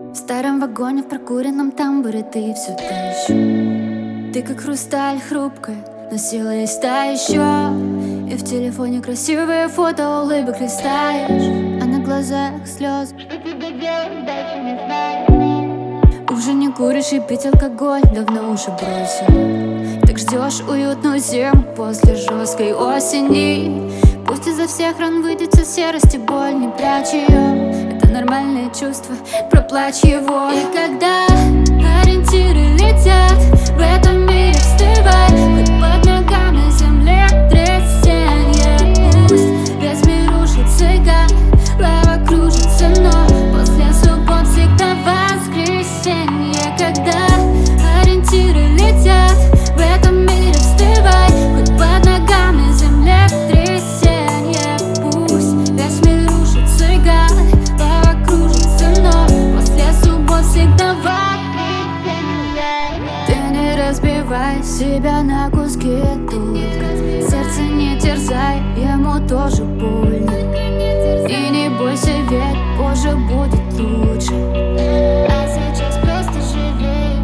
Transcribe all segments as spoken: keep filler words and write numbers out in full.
В старом вагоне, в прокуренном тамбуре ты все та еще. Ты как хрусталь хрупкая, но сила есть та еще. И в телефоне красивые фото улыбок листаешь, а на глазах слезы. Что тебе делать дальше, не знаю. Уже не куришь и пить алкоголь давно уже бросил. Так ждешь уютную зиму после жесткой осени. Пусть изо всех ран выйдет вся серость и боль, не прячь ее. Это нормальное чувство, проплачь его. И когда ориентиры летят, в этом мире вставай. Хоть под ногами земле трясенье. Пусть весь мир рушится, как лава кружится, но после суббот всегда воскресенье. Когда ориентиры летят, в этом мире вставай. Хоть под ногами земле трясенье. Пусть весь мир рушится, как лава кружится, но после суббот всегда воскресенье. Ты не разбивай себя на куски тут. Сердце не терзай, ему тоже больно. И не бойся, ведь позже будет лучше. А сейчас просто живи.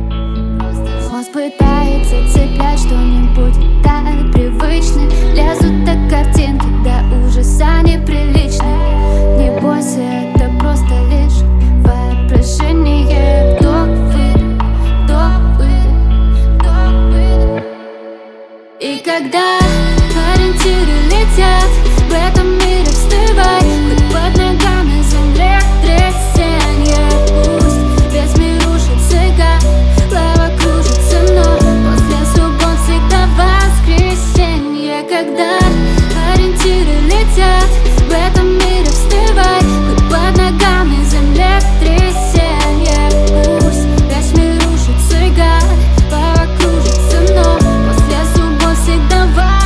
Мозг пытается цеплять что-нибудь так привычно. Лезут так картинки до ужаса неприлично. Не бойся, это просто лишь воображение. Вдох-выдох, вдох-выдох, вдох-выдох. И когда ориентиры летят, в этом мире вставай. Хоть под ногами земле трясенье. Пусть весь мир рушится, как лава кружится, но после суббот всегда воскресенье. Когда ориентиры летят, в этом мире вставай. Хоть под ногами земле трясенье. Пусть весь мир рушится, как лава кружится, но после суббот всегда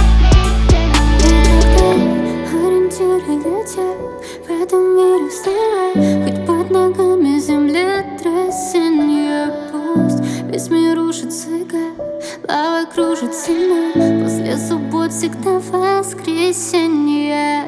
воскресенье. Ориентиры летят, в этом мире вставай. Хоть под ногами земле трясенье. Пусть весь мир рушится, как лава кружится, но после суббот всегда воскресенье.